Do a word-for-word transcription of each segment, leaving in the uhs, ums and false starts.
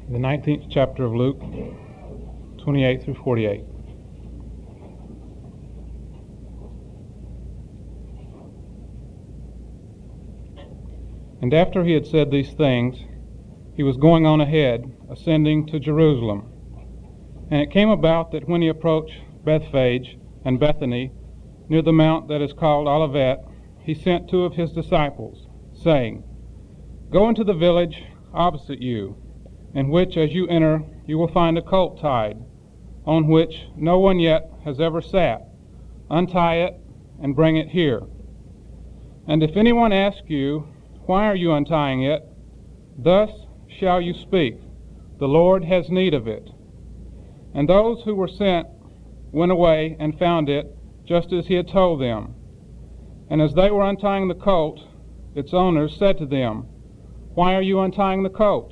the nineteenth chapter of Luke, twenty-eight through forty-eight. And after he had said these things, he was going on ahead, ascending to Jerusalem. And it came about that when he approached Bethphage and Bethany, near the mount that is called Olivet, he sent two of his disciples, saying, Go into the village opposite you, in which as you enter you will find a colt tied, on which no one yet has ever sat. Untie it and bring it here. And if anyone asks you, Why are you untying it? Thus shall you speak, The Lord has need of it. And those who were sent went away and found it, just as he had told them. And as they were untying the colt, its owners said to them, Why are you untying the colt?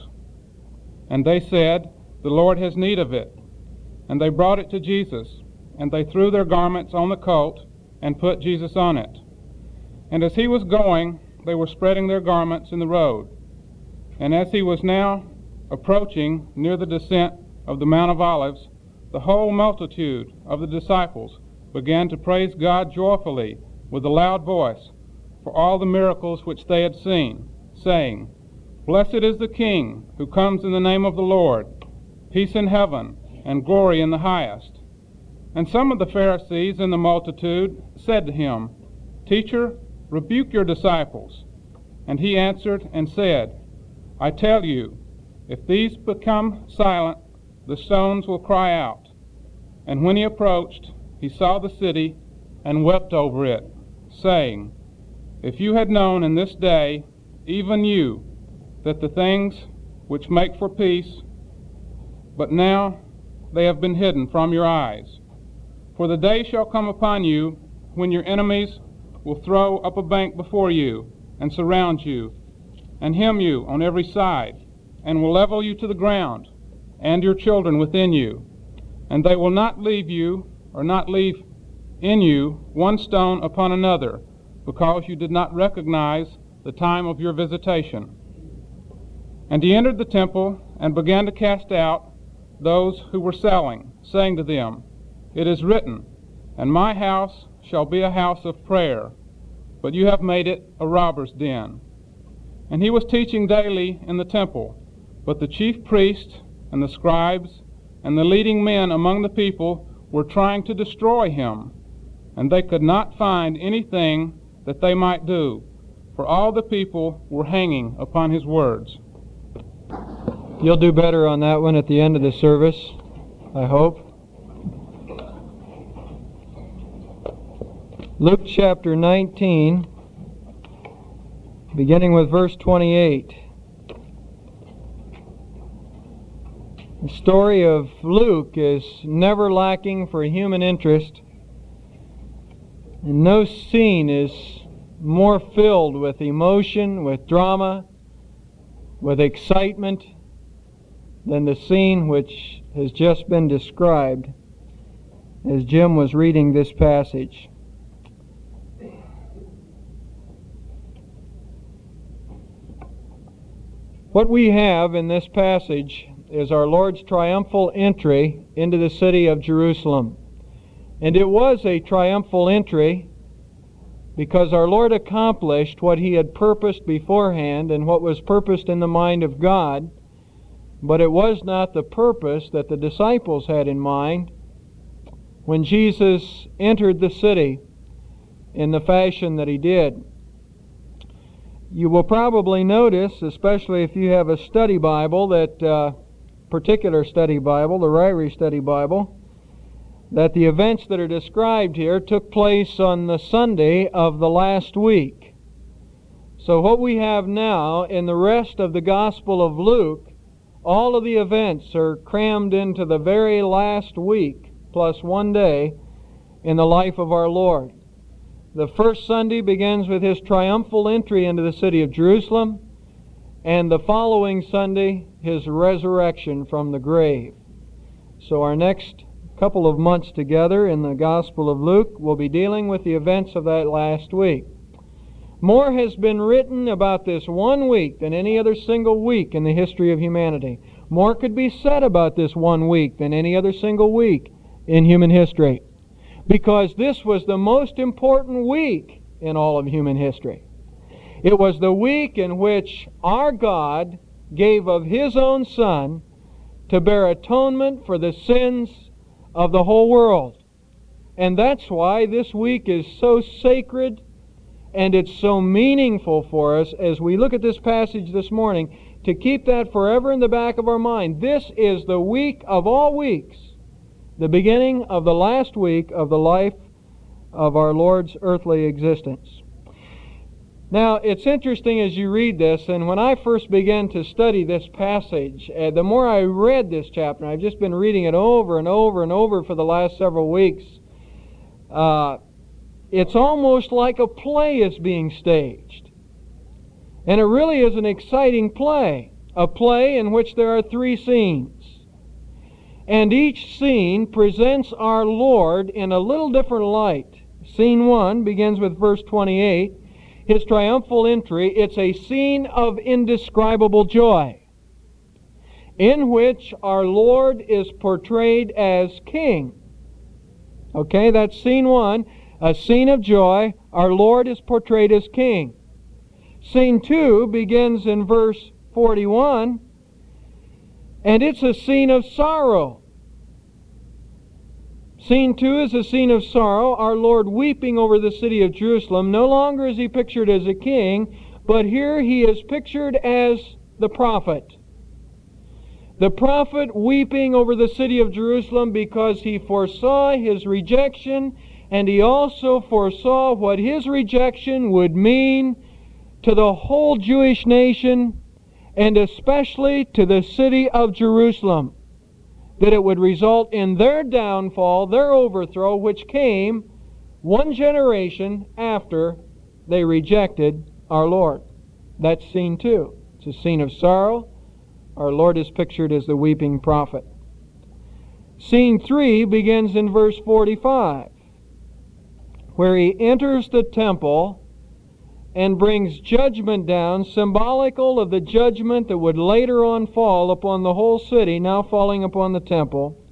And they said, The Lord has need of it. And they brought it to Jesus, and they threw their garments on the colt, and put Jesus on it. And as he was going, they were spreading their garments in the road. And as he was now approaching near the descent of the Mount of Olives, the whole multitude of the disciples began to praise God joyfully with a loud voice for all the miracles which they had seen, saying, Blessed is the King who comes in the name of the Lord, peace in heaven and glory in the highest. And some of the Pharisees in the multitude said to him, Teacher, rebuke your disciples. And he answered and said, I tell you, if these become silent, the stones will cry out. And when he approached, he saw the city and wept over it, saying, If you had known in this day, even you, that the things which make for peace, but now they have been hidden from your eyes. For the day shall come upon you when your enemies will throw up a bank before you and surround you and hem you on every side and will level you to the ground and your children within you. And they will not leave you or not leave in you one stone upon another, because you did not recognize the time of your visitation. And he entered the temple and began to cast out those who were selling, saying to them, It is written, And my house shall be a house of prayer, but you have made it a robber's den. And he was teaching daily in the temple, but the chief priests and the scribes and the leading men among the people were trying to destroy him, and they could not find anything that they might do, for all the people were hanging upon his words. You'll do better on that one at the end of the service, I hope. Luke chapter nineteen, beginning with verse twenty-eight. The story of Luke is never lacking for human interest, and no scene is more filled with emotion, with drama, with excitement than the scene which has just been described as Jim was reading this passage. What we have in this passage is our Lord's triumphal entry into the city of Jerusalem. And it was a triumphal entry because our Lord accomplished what he had purposed beforehand and what was purposed in the mind of God, but it was not the purpose that the disciples had in mind when Jesus entered the city in the fashion that he did. You will probably notice, especially if you have a study Bible, that uh, particular study Bible, the Ryrie Study Bible, that the events that are described here took place on the Sunday of the last week. So what we have now in the rest of the Gospel of Luke, all of the events are crammed into the very last week, plus one day, in the life of our Lord. The first Sunday begins with his triumphal entry into the city of Jerusalem, and the following Sunday, his resurrection from the grave. So our next couple of months together in the Gospel of Luke will be dealing with the events of that last week. More has been written about this one week than any other single week in the history of humanity. More could be said about this one week than any other single week in human history, because this was the most important week in all of human history. It was the week in which our God gave of His own Son to bear atonement for the sins of the whole world. And that's why this week is so sacred, and it's so meaningful for us as we look at this passage this morning, to keep that forever in the back of our mind. This is the week of all weeks, the beginning of the last week of the life of our Lord's earthly existence. Now, it's interesting as you read this, and when I first began to study this passage, uh, the more I read this chapter, and I've just been reading it over and over and over for the last several weeks, uh, it's almost like a play is being staged. And it really is an exciting play, a play in which there are three scenes. And each scene presents our Lord in a little different light. Scene one begins with verse twenty-eight, His triumphal entry. It's a scene of indescribable joy, in which our Lord is portrayed as king. Okay, that's scene one, a scene of joy. Our Lord is portrayed as king. Scene two begins in verse forty-one, and it's a scene of sorrow. Scene two is a scene of sorrow, our Lord weeping over the city of Jerusalem. No longer is He pictured as a king, but here He is pictured as the prophet. The prophet weeping over the city of Jerusalem because he foresaw his rejection, and he also foresaw what his rejection would mean to the whole Jewish nation, and especially to the city of Jerusalem, that it would result in their downfall, their overthrow, which came one generation after they rejected our Lord. That's scene two. It's a scene of sorrow. Our Lord is pictured as the weeping prophet. Scene three begins in verse forty-five, where He enters the temple and brings judgment down, symbolical of the judgment that would later on fall upon the whole city, now falling upon the temple.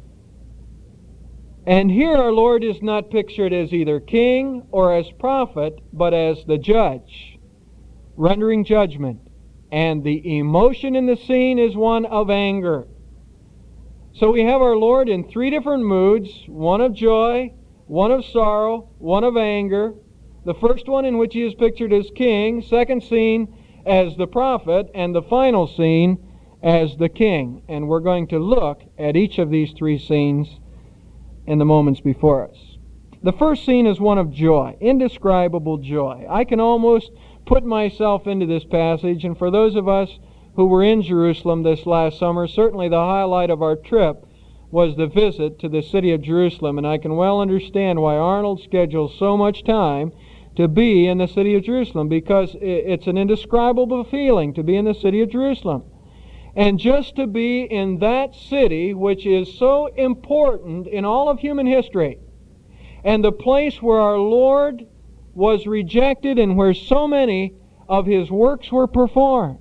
And here our Lord is not pictured as either king or as prophet, but as the judge, rendering judgment. And the emotion in the scene is one of anger. So we have our Lord in three different moods, one of joy, one of sorrow, one of anger. The first one in which He is pictured as king, second scene as the prophet, and the final scene as the king. And we're going to look at each of these three scenes in the moments before us. The first scene is one of joy, indescribable joy. I can almost put myself into this passage, and for those of us who were in Jerusalem this last summer, certainly the highlight of our trip was the visit to the city of Jerusalem, and I can well understand why Arnold scheduled so much time to be in the city of Jerusalem, because it's an indescribable feeling to be in the city of Jerusalem. And just to be in that city, which is so important in all of human history, and the place where our Lord was rejected and where so many of His works were performed.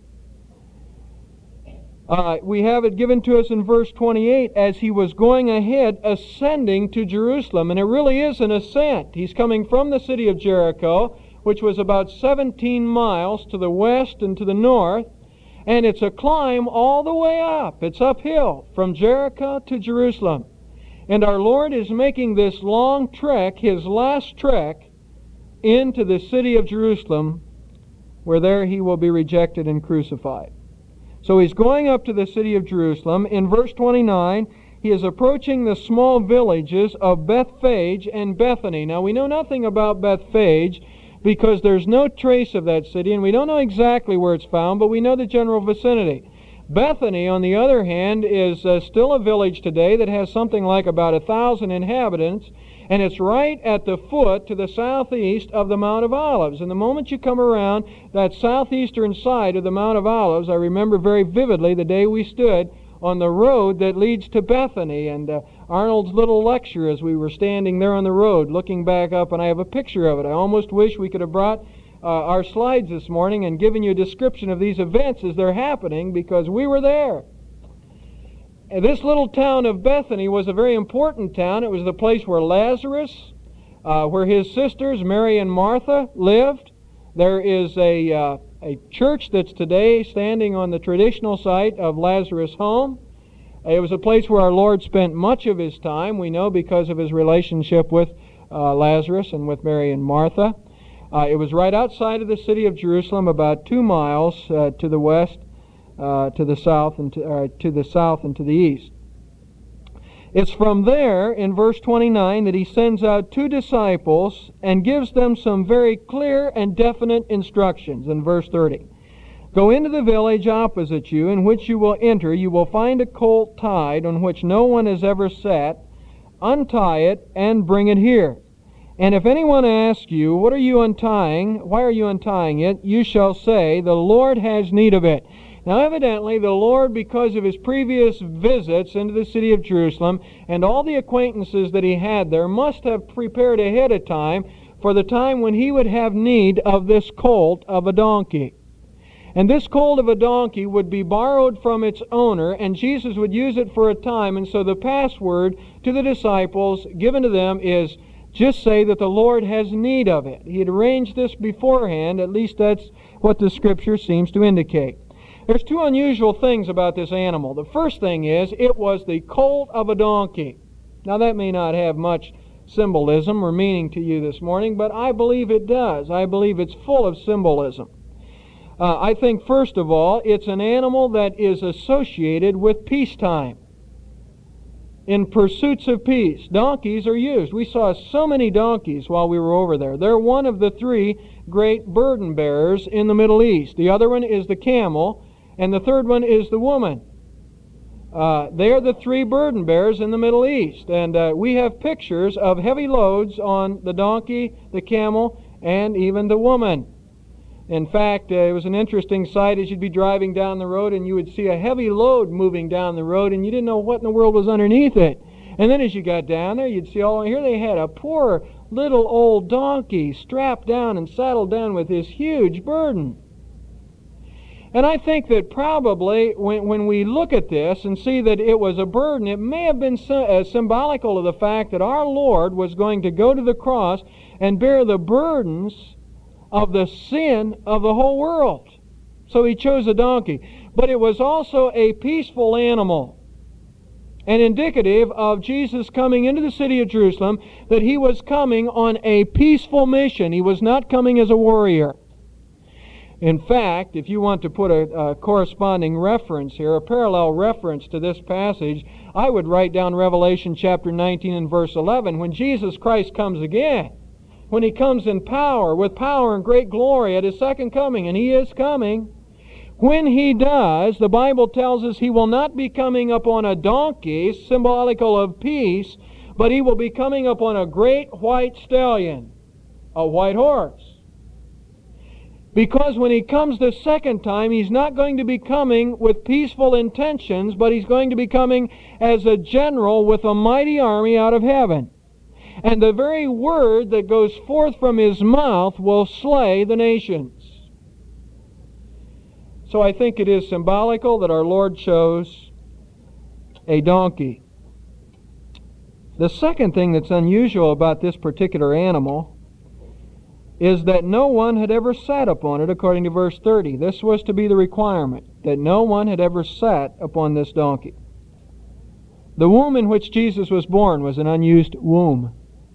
Uh, we have it given to us in verse twenty-eight, as He was going ahead, ascending to Jerusalem. And it really is an ascent. He's coming from the city of Jericho, which was about seventeen miles to the west and to the north. And it's a climb all the way up. It's uphill from Jericho to Jerusalem. And our Lord is making this long trek, His last trek, into the city of Jerusalem, where there He will be rejected and crucified. So He's going up to the city of Jerusalem. In verse twenty-nine, He is approaching the small villages of Bethphage and Bethany. Now, we know nothing about Bethphage because there's no trace of that city, and we don't know exactly where it's found, but we know the general vicinity. Bethany, on the other hand, is uh, still a village today that has something like about a thousand inhabitants, and it's right at the foot to the southeast of the Mount of Olives. And the moment you come around that southeastern side of the Mount of Olives, I remember very vividly the day we stood on the road that leads to Bethany, and uh, Arnold's little lecture as we were standing there on the road looking back up, and I have a picture of it. I almost wish we could have brought uh, our slides this morning and given you a description of these events as they're happening, because we were there. And this little town of Bethany was a very important town. It was the place where Lazarus, uh, where his sisters, Mary and Martha, lived. There is a, uh, a church that's today standing on the traditional site of Lazarus' home. It was a place where our Lord spent much of His time, we know, because of His relationship with uh, Lazarus and with Mary and Martha. Uh, it was right outside of the city of Jerusalem, about two miles uh, to the west, uh, to the south, and to, uh, to the south and to the east. It's from there, in verse twenty-nine, that He sends out two disciples and gives them some very clear and definite instructions. In verse thirty, "Go into the village opposite you, in which you will enter. You will find a colt tied, on which no one has ever sat. Untie it and bring it here. And if anyone asks you, 'What are you untying? Why are you untying it?' you shall say, 'The Lord has need of it.'" Now evidently the Lord, because of His previous visits into the city of Jerusalem and all the acquaintances that He had there, must have prepared ahead of time for the time when He would have need of this colt of a donkey. And this colt of a donkey would be borrowed from its owner, and Jesus would use it for a time. And so the password to the disciples given to them is, just say that the Lord has need of it. He had arranged this beforehand. At least that's what the Scripture seems to indicate. There's two unusual things about this animal. The first thing is, it was the colt of a donkey. Now that may not have much symbolism or meaning to you this morning, but I believe it does. I believe it's full of symbolism. Uh, I think, first of all, it's an animal that is associated with peacetime. In pursuits of peace, donkeys are used. We saw so many donkeys while we were over there. They're one of the three great burden bearers in the Middle East. The other one is the camel, and the third one is the woman. Uh, they are the three burden bearers in the Middle East. And uh, we have pictures of heavy loads on the donkey, the camel, and even the woman. In fact, uh, it was an interesting sight as you'd be driving down the road and you would see a heavy load moving down the road and you didn't know what in the world was underneath it. And then as you got down there, you'd see, oh, here they had a poor little old donkey strapped down and saddled down with this huge burden. And I think that probably when, when we look at this and see that it was a burden, it may have been sy- uh, symbolical of the fact that our Lord was going to go to the cross and bear the burdens of the sin of the whole world. So He chose a donkey. But it was also a peaceful animal, and indicative of Jesus coming into the city of Jerusalem, that He was coming on a peaceful mission. He was not coming as a warrior. In fact, if you want to put a, a corresponding reference here, a parallel reference to this passage, I would write down Revelation chapter nineteen and verse eleven, when Jesus Christ comes again. When He comes in power, with power and great glory at His second coming, and He is coming. When He does, the Bible tells us He will not be coming upon a donkey, symbolical of peace, but He will be coming upon a great white stallion, a white horse. Because when He comes the second time, He's not going to be coming with peaceful intentions, but He's going to be coming as a general with a mighty army out of heaven. And the very word that goes forth from His mouth will slay the nations. So I think it is symbolical that our Lord chose a donkey. The second thing that's unusual about this particular animal is that no one had ever sat upon it, according to verse thirty. This was to be the requirement, that no one had ever sat upon this donkey. The womb in which Jesus was born was an unused womb.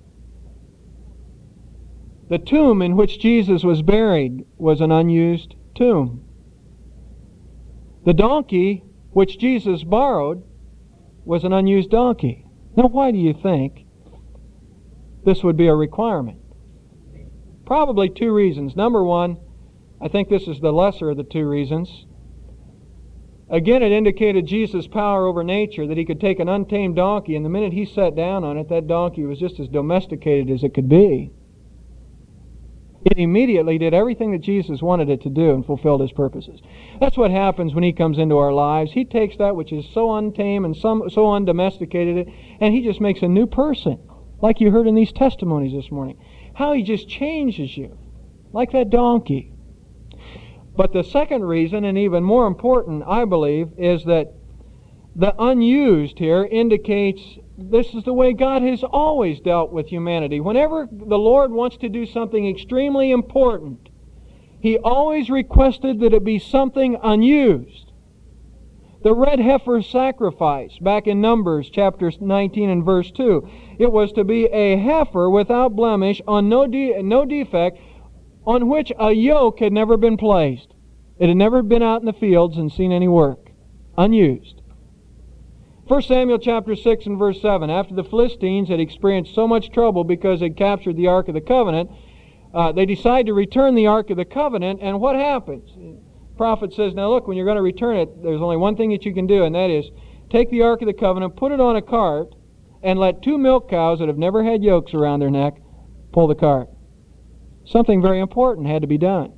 The tomb in which Jesus was buried was an unused tomb. The donkey which Jesus borrowed was an unused donkey. Now, why do you think this would be a requirement? Probably two reasons. Number one, I think this is the lesser of the two reasons. Again, it indicated Jesus' power over nature, that He could take an untamed donkey, and the minute He sat down on it, that donkey was just as domesticated as it could be. It immediately did everything that Jesus wanted it to do and fulfilled His purposes. That's what happens when He comes into our lives. He takes that which is so untamed and some, so undomesticated, and He just makes a new person, like you heard in these testimonies this morning. How He just changes you. like that donkey. But the second reason, and even more important, I believe, is that the unused here indicates this is the way God has always dealt with humanity. Whenever the Lord wants to do something extremely important, He always requested that it be something unused. The red heifer sacrifice, back in Numbers chapter nineteen and verse two, it was to be a heifer without blemish, on no, de- no defect, on which a yoke had never been placed. It had never been out in the fields and seen any work. Unused. First Samuel chapter six and verse seven, after the Philistines had experienced so much trouble because they captured the Ark of the Covenant, uh, they decide to return the Ark of the Covenant, and what happens? The prophet says, now look, when you're going to return it, there's only one thing that you can do, and that is take the Ark of the Covenant, put it on a cart, and let two milk cows that have never had yokes around their neck pull the cart. Something very important had to be done.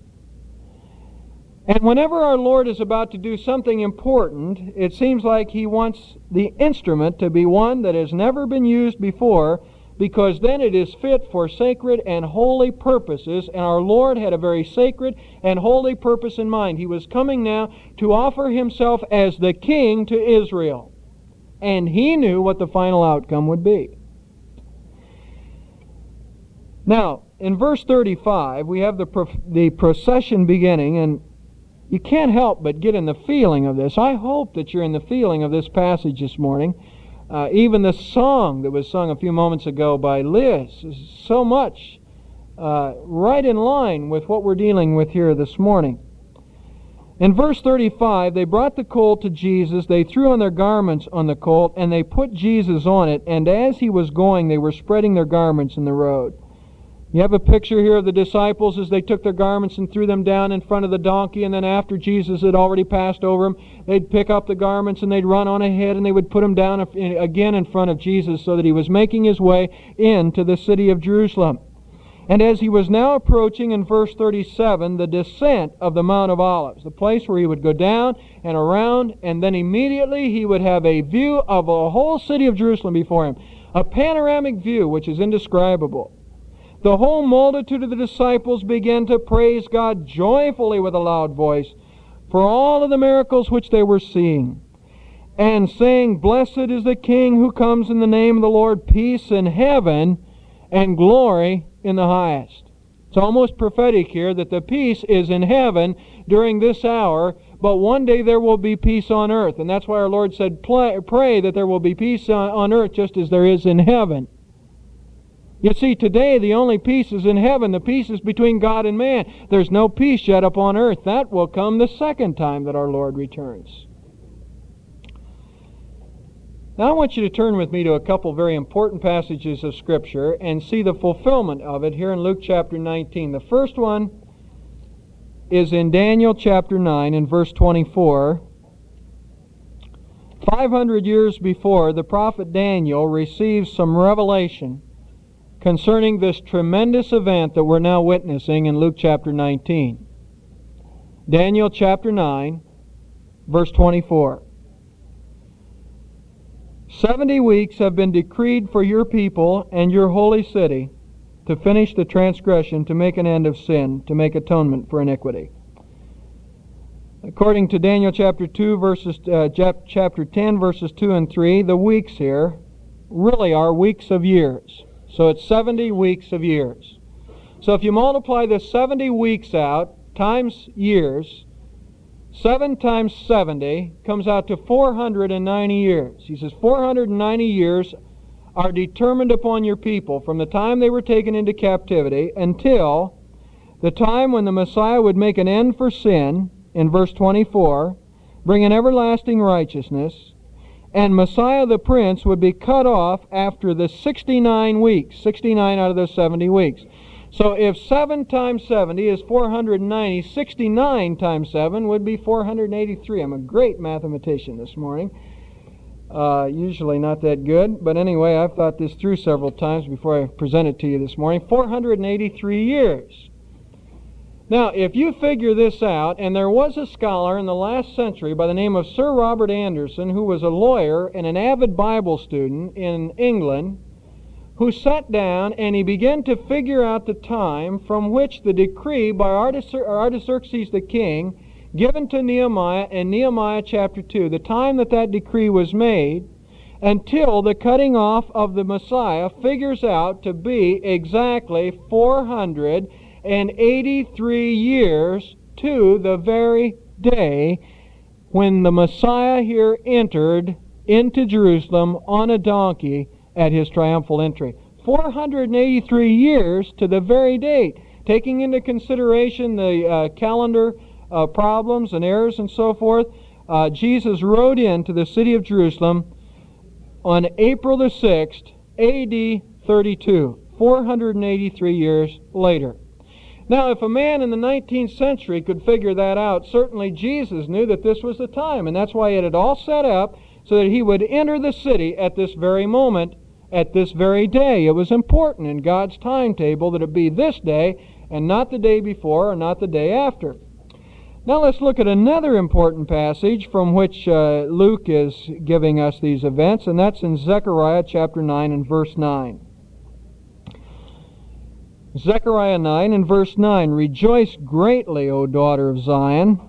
And whenever our Lord is about to do something important, it seems like He wants the instrument to be one that has never been used before, because then it is fit for sacred and holy purposes, and our Lord had a very sacred and holy purpose in mind. He was coming now to offer Himself as the King to Israel, and He knew what the final outcome would be. Now, in verse thirty-five, we have the, pro- the procession beginning, and you can't help but get in the feeling of this. I hope that you're in the feeling of this passage this morning. Uh, even the song that was sung a few moments ago by Liz is so much uh, right in line with what we're dealing with here this morning. In verse thirty-five, they brought the colt to Jesus, they threw on their garments on the colt, and they put Jesus on it, and as He was going, they were spreading their garments in the road. You have a picture here of the disciples as they took their garments and threw them down in front of the donkey, and then after Jesus had already passed over them, they'd pick up the garments and they'd run on ahead and they would put them down again in front of Jesus so that He was making His way into the city of Jerusalem. And as He was now approaching, in verse thirty-seven, the descent of the Mount of Olives, the place where He would go down and around, and then immediately He would have a view of the whole city of Jerusalem before Him, a panoramic view which is indescribable. The whole multitude of the disciples began to praise God joyfully with a loud voice for all of the miracles which they were seeing, and saying, Blessed is the King who comes in the name of the Lord, peace in heaven and glory in the highest. It's almost prophetic here that the peace is in heaven during this hour, but one day there will be peace on earth. And that's why our Lord said, pray that there will be peace on earth just as there is in heaven. You see, today the only peace is in heaven. The peace is between God and man. There's no peace yet upon earth. That will come the second time that our Lord returns. Now I want you to turn with me to a couple very important passages of Scripture and see the fulfillment of it here in Luke chapter nineteen. The first one is in Daniel chapter nine and verse twenty-four. five hundred years before, the prophet Daniel receives some revelation concerning this tremendous event that we're now witnessing in Luke chapter nineteen. Daniel chapter nine, verse twenty-four. Seventy weeks have been decreed for your people and your holy city to finish the transgression, to make an end of sin, to make atonement for iniquity. According to Daniel chapter two, verses uh, chapter ten, verses two and three, the weeks here really are weeks of years. So it's seventy weeks of years. So if you multiply the seventy weeks out times years, seven times seventy comes out to four hundred ninety years. He says four hundred ninety years are determined upon your people from the time they were taken into captivity until the time when the Messiah would make an end for sin, in verse twenty-four, bring an everlasting righteousness, and Messiah the Prince would be cut off after the sixty-nine weeks, sixty-nine out of those seventy weeks. So if seven times seventy is four hundred ninety, sixty-nine times seven would be four hundred eighty-three. I'm a great mathematician this morning. Uh, usually not that good, but anyway, I've thought this through several times before I present it to you this morning. four hundred eighty-three years. Now, if you figure this out, and there was a scholar in the last century by the name of Sir Robert Anderson, who was a lawyer and an avid Bible student in England, who sat down and he began to figure out the time from which the decree by Artaxerxes the king, given to Nehemiah in Nehemiah chapter two, the time that that decree was made, until the cutting off of the Messiah, figures out to be exactly four hundred eighty-three years to the very day when the Messiah here entered into Jerusalem on a donkey at his triumphal entry. four hundred eighty-three years to the very date, taking into consideration the uh, calendar uh, problems and errors and so forth. Uh, Jesus rode into the city of Jerusalem on April the sixth, A D thirty-two, four hundred eighty-three years later. Now, if a man in the nineteenth century could figure that out, certainly Jesus knew that this was the time, and that's why he had it all set up so that he would enter the city at this very moment, at this very day. It was important in God's timetable that it be this day and not the day before or not the day after. Now let's look at another important passage from which uh, Luke is giving us these events, and that's in Zechariah chapter nine and verse nine. Zechariah nine and verse nine, "Rejoice greatly, O daughter of Zion.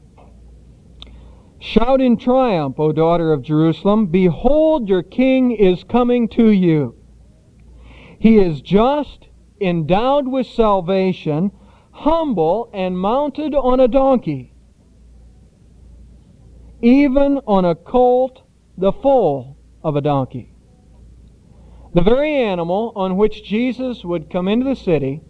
Shout in triumph, O daughter of Jerusalem. Behold, your king is coming to you. He is just, endowed with salvation, humble, and mounted on a donkey, even on a colt, the foal of a donkey." The very animal on which Jesus would come into the city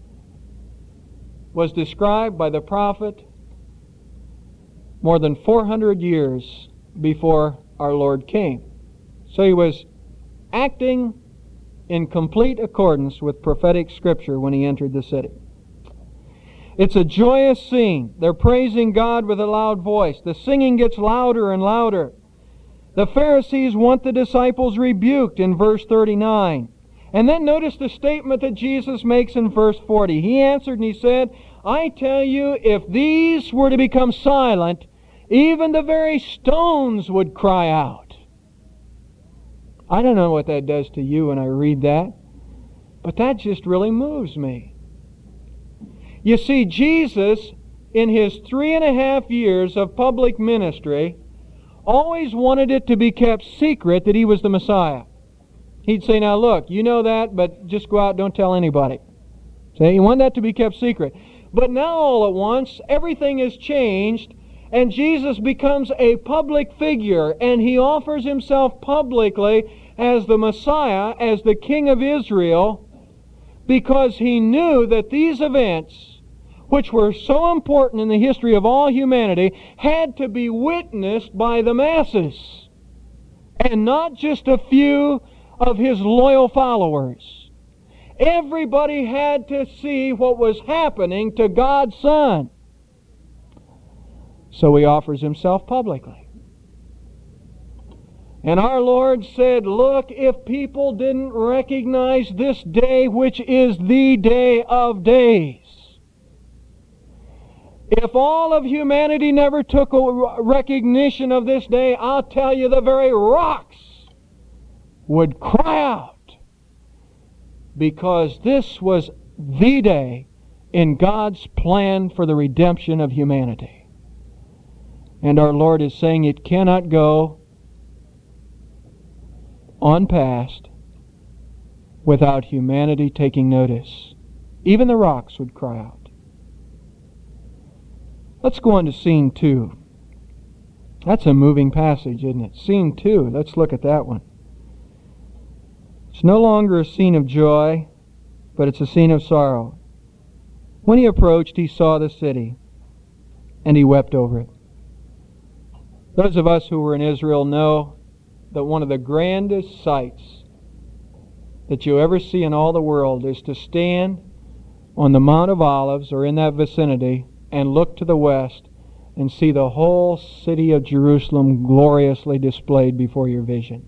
was described by the prophet more than four hundred years before our Lord came. So he was acting in complete accordance with prophetic scripture when he entered the city. It's a joyous scene. They're praising God with a loud voice. The singing gets louder and louder. The Pharisees want the disciples rebuked in verse thirty-nine. And then notice the statement that Jesus makes in verse forty. He answered and he said, "I tell you, if these were to become silent, even the very stones would cry out." I don't know what that does to you when I read that, but that just really moves me. You see, Jesus, in his three and a half years of public ministry, always wanted it to be kept secret that he was the Messiah. He'd say, "Now look, you know that, but just go out, don't tell anybody." See, he wanted that to be kept secret. But now all at once, everything has changed, and Jesus becomes a public figure, and he offers himself publicly as the Messiah, as the King of Israel, because he knew that these events, which were so important in the history of all humanity, had to be witnessed by the masses, and not just a few of his loyal followers. Everybody had to see what was happening to God's Son. So he offers himself publicly. And our Lord said, "Look, if people didn't recognize this day, which is the day of days, if all of humanity never took a recognition of this day, I'll tell you the very rocks would cry out, because this was the day in God's plan for the redemption of humanity." And our Lord is saying it cannot go on past without humanity taking notice. Even the rocks would cry out. Let's go on to scene two. That's a moving passage, isn't it? Scene two. Let's look at that one. It's no longer a scene of joy, but it's a scene of sorrow. When he approached, he saw the city, and he wept over it. Those of us who were in Israel know that one of the grandest sights that you ever see in all the world is to stand on the Mount of Olives or in that vicinity and look to the west and see the whole city of Jerusalem gloriously displayed before your vision.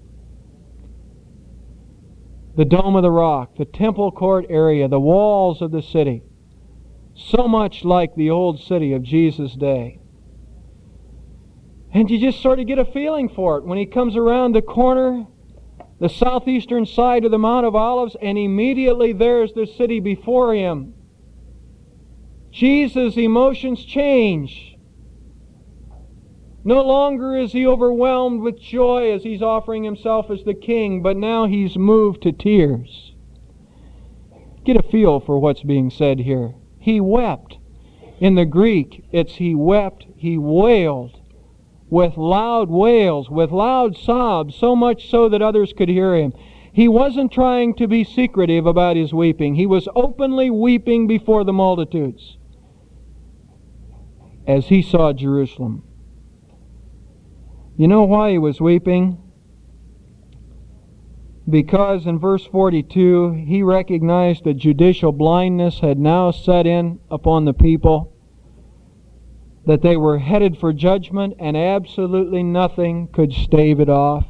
The Dome of the Rock, the Temple Court area, the walls of the city, so much like the old city of Jesus' day. And you just sort of get a feeling for it when he comes around the corner the southeastern side of the Mount of Olives, and immediately there's the city before him. Jesus' emotions change. No longer is he overwhelmed with joy as he's offering himself as the king, but now he's moved to tears. Get a feel for what's being said here. He wept. In the Greek, it's he wept, he wailed, with loud wails, with loud sobs, so much so that others could hear him. He wasn't trying to be secretive about his weeping. He was openly weeping before the multitudes as he saw Jerusalem. You know why he was weeping? Because in verse forty-two, he recognized that judicial blindness had now set in upon the people, that they were headed for judgment, and absolutely nothing could stave it off.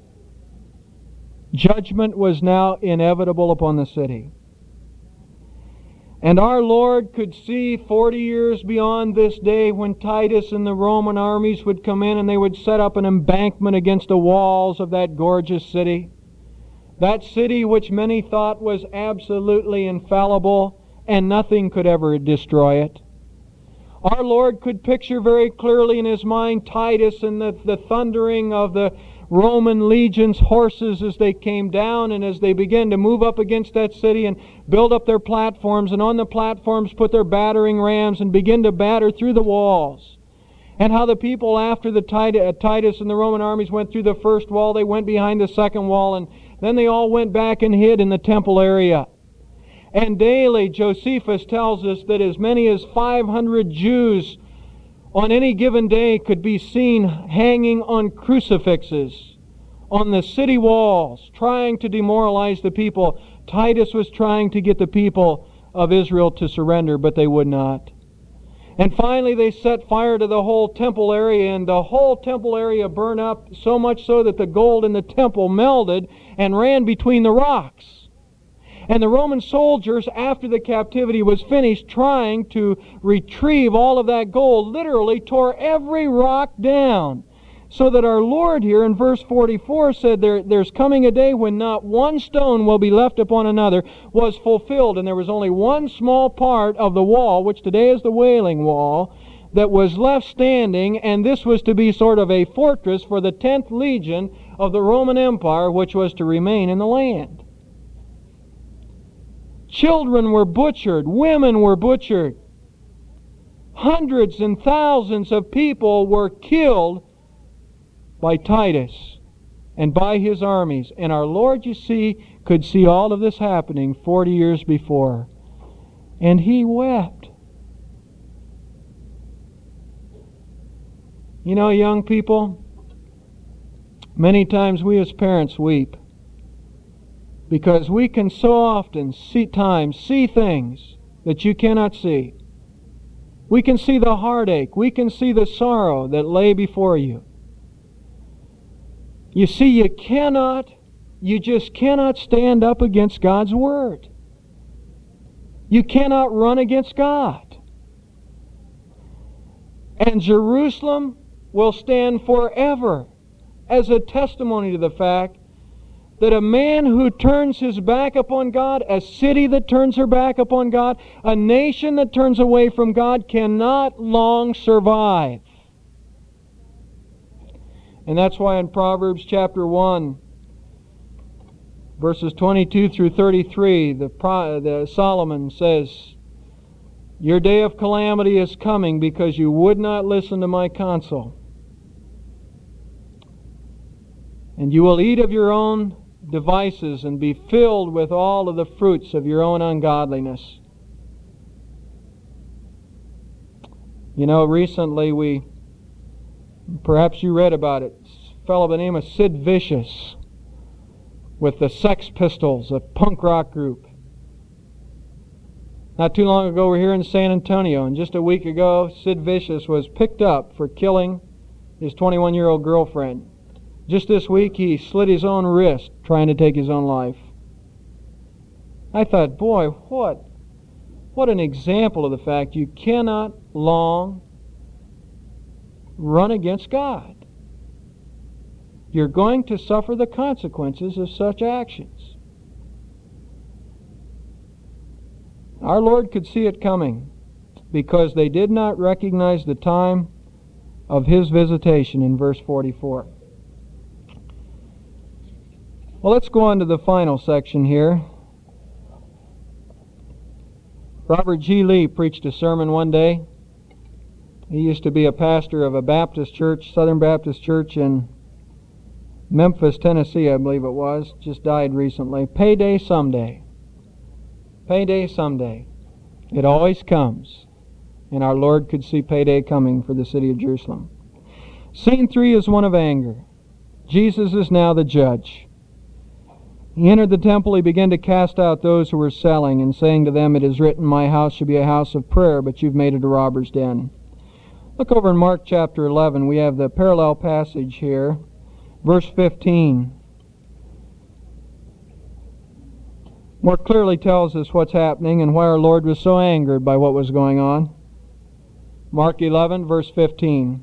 Judgment was now inevitable upon the city. And our Lord could see forty years beyond this day when Titus and the Roman armies would come in and they would set up an embankment against the walls of that gorgeous city. That city which many thought was absolutely infallible and nothing could ever destroy it. Our Lord could picture very clearly in his mind Titus and the, the thundering of the Roman legion's horses as they came down and as they began to move up against that city and build up their platforms, and on the platforms put their battering rams and begin to batter through the walls. And how the people after the Titus and the Roman armies went through the first wall, they went behind the second wall, and then they all went back and hid in the temple area. And daily, Josephus tells us that as many as five hundred Jews on any given day could be seen hanging on crucifixes on the city walls, trying to demoralize the people. Titus was trying to get the people of Israel to surrender, but they would not. And finally they set fire to the whole temple area, and the whole temple area burned up, so much so that the gold in the temple melted and ran between the rocks. And the Roman soldiers, after the captivity was finished, trying to retrieve all of that gold, literally tore every rock down. So that our Lord here in verse forty-four said there, there's coming a day when not one stone will be left upon another, was fulfilled. And there was only one small part of the wall, which today is the Wailing Wall, that was left standing, and this was to be sort of a fortress for the tenth legion of the Roman Empire, which was to remain in the land. Children were butchered, women were butchered. Hundreds and thousands of people were killed by Titus and by his armies. And our Lord, you see, could see all of this happening forty years before. And he wept. You know, young people, many times we as parents weep because we can so often see times, see things that you cannot see. We can see the heartache. We can see the sorrow that lay before you. You see, you cannot, you just cannot stand up against God's Word. You cannot run against God. And Jerusalem will stand forever as a testimony to the fact that a man who turns his back upon God, a city that turns her back upon God, a nation that turns away from God cannot long survive. And that's why in Proverbs chapter one, verses twenty-two through thirty-three, the, the Solomon says, "Your day of calamity is coming because you would not listen to my counsel. And you will eat of your own devices and be filled with all of the fruits of your own ungodliness." You know, recently we, perhaps you read about it, a fellow by the name of Sid Vicious with the Sex Pistols, a punk rock group. Not too long ago, we're here in San Antonio, and just a week ago, Sid Vicious was picked up for killing his twenty-one-year-old girlfriend. Just this week, he slit his own wrist trying to take his own life. I thought, boy, what, what an example of the fact you cannot long run against God. you're going to suffer the consequences of such actions. Our Lord could see it coming because they did not recognize the time of His visitation in verse forty-four. Well, let's go on to the final section here. Robert G. Lee preached a sermon one day. He used to be a pastor of a Baptist church, Southern Baptist church in Memphis, Tennessee, I believe it was. Just died recently. Payday someday. Payday someday. It always comes. And our Lord could see payday coming for the city of Jerusalem. Scene three is one of anger. Jesus is now the judge. He entered the temple. He began to cast out those who were selling and saying to them, "It is written, my house shall be a house of prayer, but you've made it a robber's den." Look over in Mark chapter eleven. We have the parallel passage here. Verse fifteen more clearly tells us what's happening and why our Lord was so angered by what was going on. Mark eleven, verse fifteen.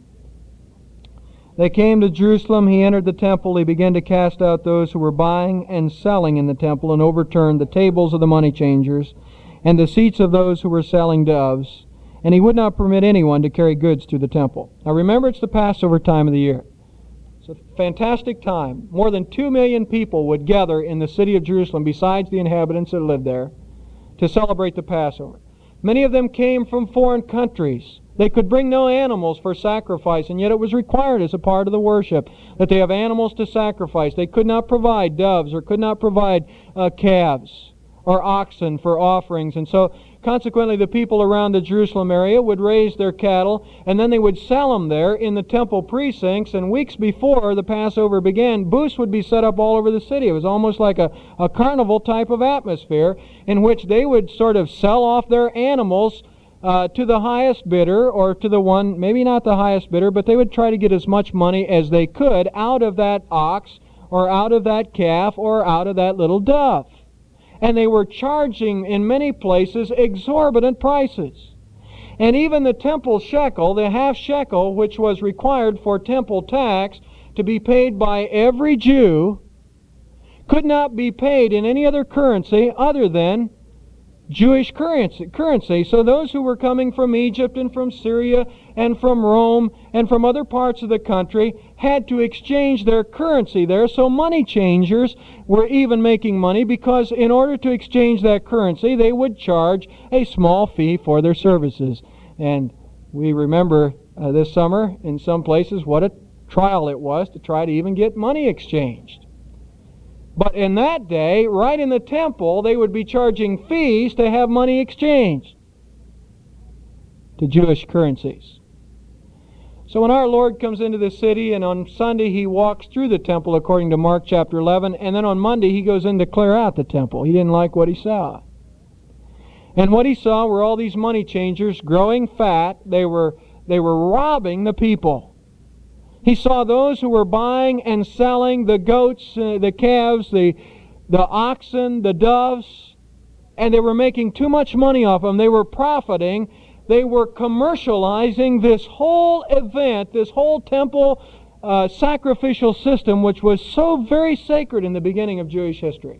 They came to Jerusalem. He entered the temple. He began to cast out those who were buying and selling in the temple, and overturned the tables of the money changers and the seats of those who were selling doves. And he would not permit anyone to carry goods through the temple. Now remember, it's the Passover time of the year. It's a fantastic time. More than two million people would gather in the city of Jerusalem, besides the inhabitants that lived there, to celebrate the Passover. Many of them came from foreign countries. They could bring no animals for sacrifice, and yet it was required as a part of the worship that they have animals to sacrifice. They could not provide doves or could not provide uh, calves or oxen for offerings. And so, consequently, the people around the Jerusalem area would raise their cattle, and then they would sell them there in the temple precincts. And weeks before the Passover began, booths would be set up all over the city. It was almost like a, a carnival type of atmosphere in which they would sort of sell off their animals Uh, to the highest bidder, or to the one, maybe not the highest bidder, but they would try to get as much money as they could out of that ox, or out of that calf, or out of that little dove. And they were charging, in many places, exorbitant prices. And even the temple shekel, the half shekel, which was required for temple tax to be paid by every Jew, could not be paid in any other currency other than Jewish currency, currency. So those who were coming from Egypt and from Syria and from Rome and from other parts of the country had to exchange their currency there. So money changers were even making money, because in order to exchange that currency, they would charge a small fee for their services. And we remember uh, this summer in some places what a trial it was to try to even get money exchanged. But in that day, right in the temple, they would be charging fees to have money exchanged to Jewish currencies. So when our Lord comes into the city, and on Sunday he walks through the temple according to Mark chapter eleven, and then on Monday he goes in to clear out the temple. He didn't like what he saw. And what he saw were all these money changers growing fat. They were, they were robbing the people. He saw those who were buying and selling the goats, uh, the calves, the, the oxen, the doves, and they were making too much money off them. They were profiting. They were commercializing this whole event, this whole temple uh, sacrificial system, which was so very sacred in the beginning of Jewish history.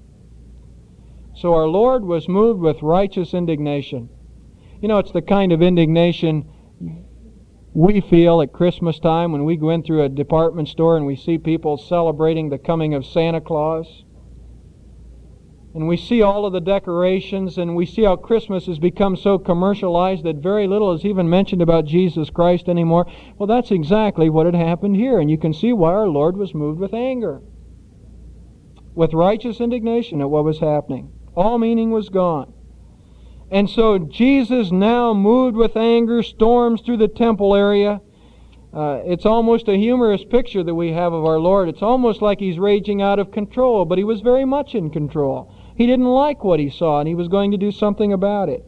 So our Lord was moved with righteous indignation. You know, it's the kind of indignation we feel at Christmas time when we go in through a department store and we see people celebrating the coming of Santa Claus. And we see all of the decorations, and we see how Christmas has become so commercialized that very little is even mentioned about Jesus Christ anymore. Well, that's exactly what had happened here, and you can see why our Lord was moved with anger, with righteous indignation at what was happening. All meaning was gone. And so Jesus, now moved with anger, storms through the temple area. Uh, it's almost a humorous picture that we have of our Lord. It's almost like he's raging out of control, but he was very much in control. He didn't like what he saw, and he was going to do something about it.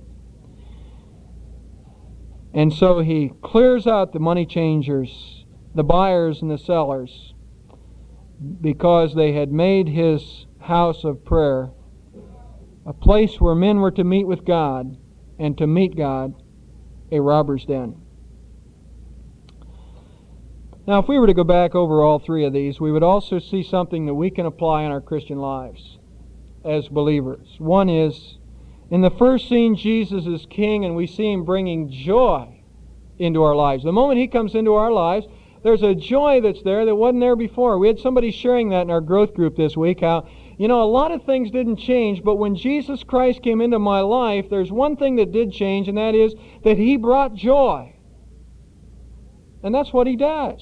And so he clears out the money changers, the buyers and the sellers, because they had made his house of prayer a place where men were to meet with God, and to meet God, a robber's den. Now, if we were to go back over all three of these, we would also see something that we can apply in our Christian lives as believers. One is, in the first scene, Jesus is king, and we see Him bringing joy into our lives. The moment He comes into our lives, there's a joy that's there that wasn't there before. We had somebody sharing that in our growth group this week, how, you know, a lot of things didn't change, but when Jesus Christ came into my life, there's one thing that did change, and that is that He brought joy. And that's what He does.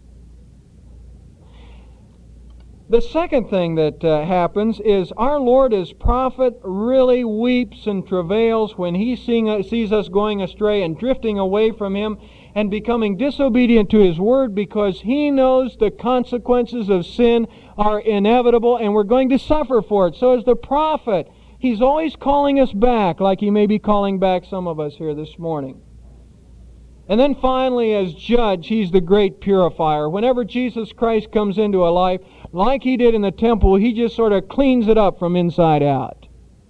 The second thing that uh, happens is our Lord as prophet really weeps and travails when He seeing, uh, sees us going astray and drifting away from Him and becoming disobedient to His Word, because He knows the consequences of sin are inevitable and we're going to suffer for it. So as the prophet, He's always calling us back, like He may be calling back some of us here this morning. And then finally, as judge, He's the great purifier. Whenever Jesus Christ comes into a life, like He did in the temple, He just sort of cleans it up from inside out.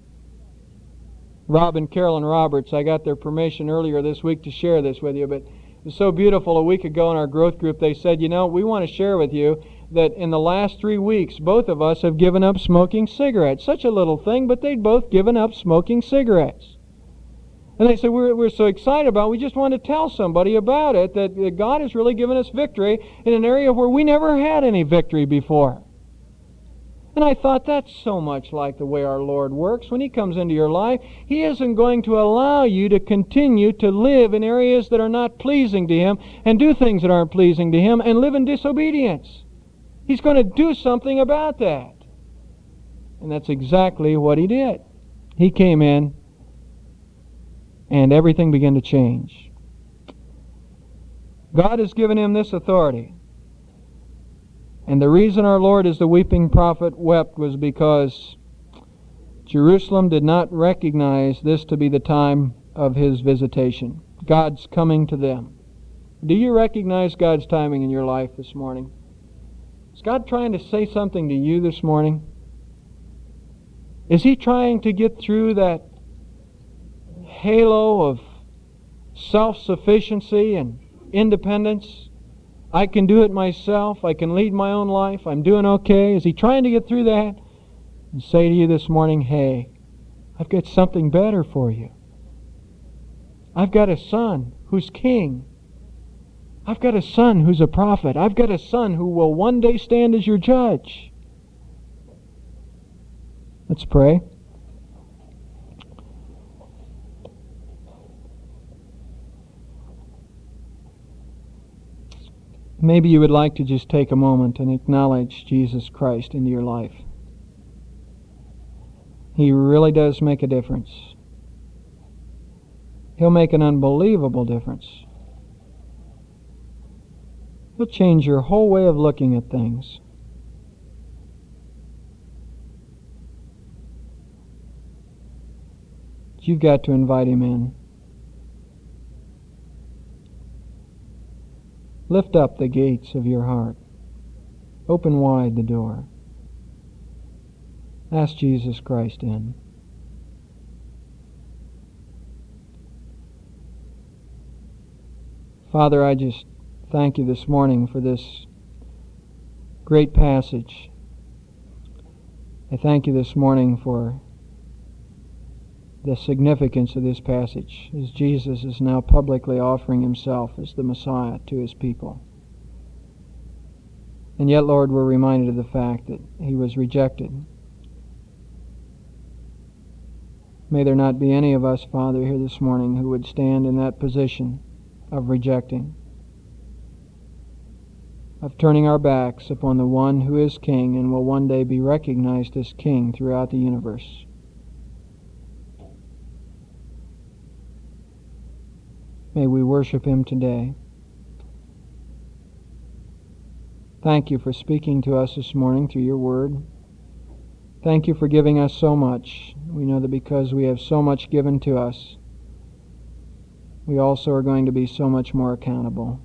Rob and Carolyn Roberts, I got their permission earlier this week to share this with you, but it was so beautiful. A week ago in our growth group, they said, you know, we want to share with you that in the last three weeks, both of us have given up smoking cigarettes. Such a little thing, but they'd both given up smoking cigarettes. And they said, we're, we're so excited about it, we just want to tell somebody about it, that, that God has really given us victory in an area where we never had any victory before. And I thought, that's so much like the way our Lord works. When He comes into your life, He isn't going to allow you to continue to live in areas that are not pleasing to Him and do things that aren't pleasing to Him and live in disobedience. He's going to do something about that. And that's exactly what He did. He came in, and everything began to change. God has given Him this authority. And the reason our Lord, as the weeping prophet, wept was because Jerusalem did not recognize this to be the time of His visitation. God's coming to them. Do you recognize God's timing in your life this morning? Is God trying to say something to you this morning? Is He trying to get through that halo of self-sufficiency and independence? I can do it myself. I can lead my own life. I'm doing okay. Is He trying to get through that and say to you this morning, hey, I've got something better for you. I've got a Son who's king. I've got a Son who's a prophet. I've got a Son who will one day stand as your judge. Let's pray. Maybe you would like to just take a moment and acknowledge Jesus Christ into your life. He really does make a difference. He'll make an unbelievable difference. He'll change your whole way of looking at things. You've got to invite Him in. Lift up the gates of your heart. Open wide the door. Ask Jesus Christ in. Father, I just thank You this morning for this great passage. I thank You this morning for the significance of this passage, as Jesus is now publicly offering Himself as the Messiah to His people. And yet, Lord, we're reminded of the fact that He was rejected. May there not be any of us, Father, here this morning who would stand in that position of rejecting, of turning our backs upon the one who is King and will one day be recognized as King throughout the universe. May we worship Him today. Thank You for speaking to us this morning through Your Word. Thank You for giving us so much. We know that because we have so much given to us, we also are going to be so much more accountable.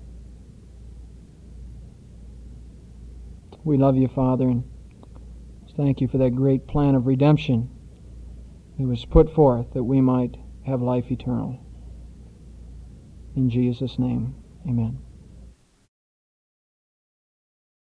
We love You, Father, and thank You for that great plan of redemption that was put forth that we might have life eternal. In Jesus' name, amen.